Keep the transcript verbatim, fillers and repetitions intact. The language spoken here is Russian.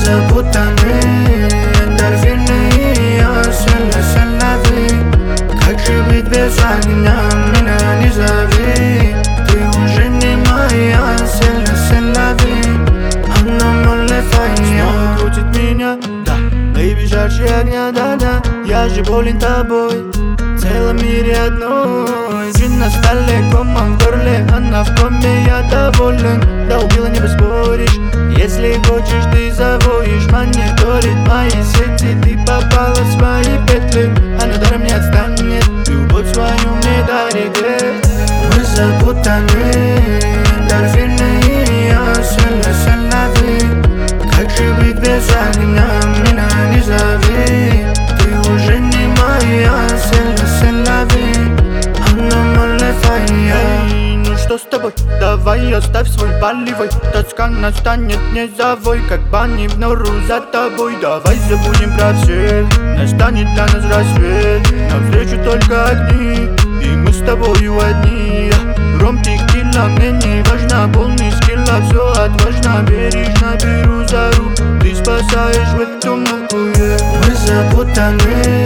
запутаны, эндорфины, я селя-селявый. Как же быть без огня, меня не зови. Ты уже не моя, селя-селявый. Она малефая. Снова крутит меня, да, бэйби, жарче огня, да-да. Я же болен тобой, в целом мире одной. Джин на столе, кома в горле, она в коме, я доволен. Да убила, не поспоришь, если хочешь, ты завоишь. Мониторит мои сети, ты попала в свои петли. Она даром не отстанет, любовь свою мне дарит. Мы запутаны, эндорфины, я селя-селявый. Как же быть без огня, меня не зови. Ты уже не моя, селя-селявый. Она малефая. Ну что с тобой? Давай оставь свой болевой. Тоска настанет, не завой, как бани в нору за тобой. Давай забудем про всех, настанет для нас рассвет. Навстречу только огни, и мы с тобою одни. Ром, текила, мне не важно, полный скилла. Все отважно, бережно беру за руку. Ты спасаешь в эту муку, yeah. Мы запутаны,